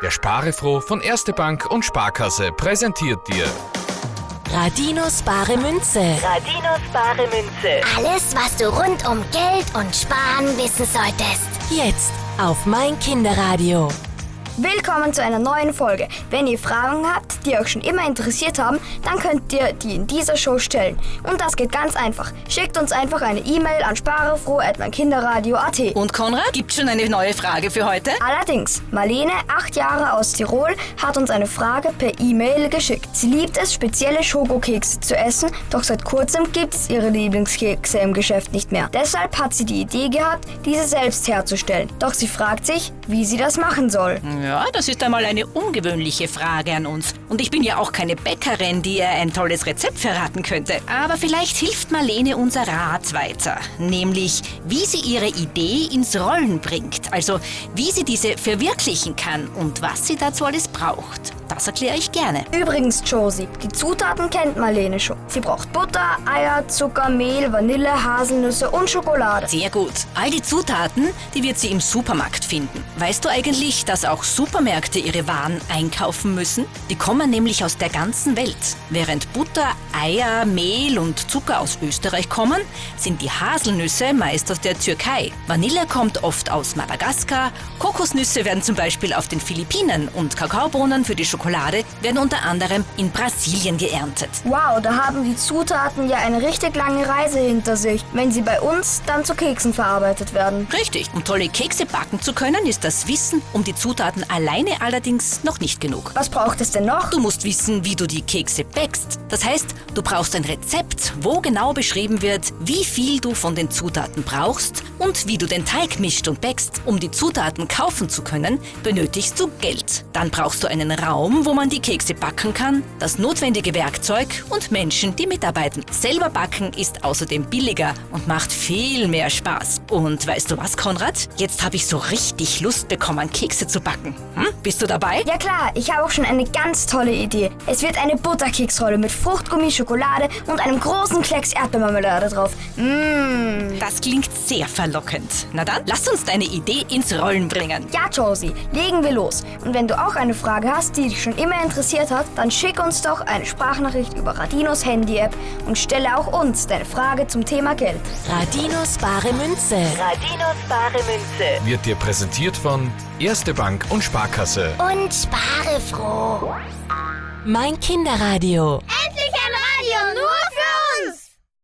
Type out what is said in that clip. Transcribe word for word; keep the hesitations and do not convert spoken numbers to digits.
Der Sparefroh von Erste Bank und Sparkasse präsentiert dir Radinos bare Münze. Radinos bare Münze. Alles, was du rund um Geld und Sparen wissen solltest. Jetzt auf mein Kinderradio. Willkommen zu einer neuen Folge. Wenn ihr Fragen habt, die euch schon immer interessiert haben, dann könnt ihr die in dieser Show stellen. Und das geht ganz einfach. Schickt uns einfach eine E-Mail an sparefroh at mein kinderradio punkt at. Und Konrad, gibt's schon eine neue Frage für heute? Allerdings, Marlene, acht Jahre aus Tirol, hat uns eine Frage per E-Mail geschickt. Sie liebt es, spezielle Schokokekse zu essen, doch seit kurzem gibt es ihre Lieblingskekse im Geschäft nicht mehr. Deshalb hat sie die Idee gehabt, diese selbst herzustellen. Doch sie fragt sich, wie sie das machen soll. Ja, das ist einmal eine ungewöhnliche Frage an uns. Und ich bin ja auch keine Bäckerin, die ihr ein tolles Rezept verraten könnte. Aber vielleicht hilft Marlene unser Rat weiter. Nämlich, wie sie ihre Idee ins Rollen bringt. Also, wie sie diese verwirklichen kann und was sie dazu alles braucht. Das erkläre ich gerne. Übrigens, Josie, die Zutaten kennt Marlene schon. Sie braucht Butter, Eier, Zucker, Mehl, Vanille, Haselnüsse und Schokolade. Sehr gut. All die Zutaten, die wird sie im Supermarkt finden. Weißt du eigentlich, dass auch Supermärkte ihre Waren einkaufen müssen? Die kommen nämlich aus der ganzen Welt. Während Butter, Eier, Mehl und Zucker aus Österreich kommen, sind die Haselnüsse meist aus der Türkei. Vanille kommt oft aus Madagaskar, Kokosnüsse werden zum Beispiel auf den Philippinen und Kakaobohnen für die Schokolade werden unter anderem in Brasilien geerntet. Wow, da haben die Zutaten ja eine richtig lange Reise hinter sich, wenn sie bei uns dann zu Keksen verarbeitet werden. Richtig. Um tolle Kekse backen zu können, ist das Wissen um die Zutaten alleine allerdings noch nicht genug. Was braucht es denn noch? Du musst wissen, wie du die Kekse backst. Das heißt, du brauchst ein Rezept, wo genau beschrieben wird, wie viel du von den Zutaten brauchst und wie du den Teig mischt und backst. Um die Zutaten kaufen zu können, benötigst du Geld. Dann brauchst du einen Raum, wo man die Kekse backen kann, das notwendige Werkzeug und Menschen, die mitarbeiten. Selber backen ist außerdem billiger und macht viel mehr Spaß. Und weißt du was, Konrad? Jetzt habe ich so richtig Lust bekommen, Kekse zu backen. Hm? Bist du dabei? Ja klar, ich habe auch schon eine ganz tolle Idee. Es wird eine Butterkeksrolle mit Fruchtgummi, Schokolade und einem großen Klecks Erdbeermarmelade drauf. Mmh. Das klingt sehr verlockend. Na dann, lass uns deine Idee ins Rollen bringen. Ja, Josie, legen wir los. Und wenn du auch eine Frage hast, die dich schon immer interessiert hat, dann schick uns doch eine Sprachnachricht über Radinos Handy-App und stelle auch uns deine Frage zum Thema Geld. Radinos bare Münze. Radinos bare Münze. wird dir präsentiert von Erste Bank und Sparkasse. Und spare froh. Mein Kinderradio. Endlich!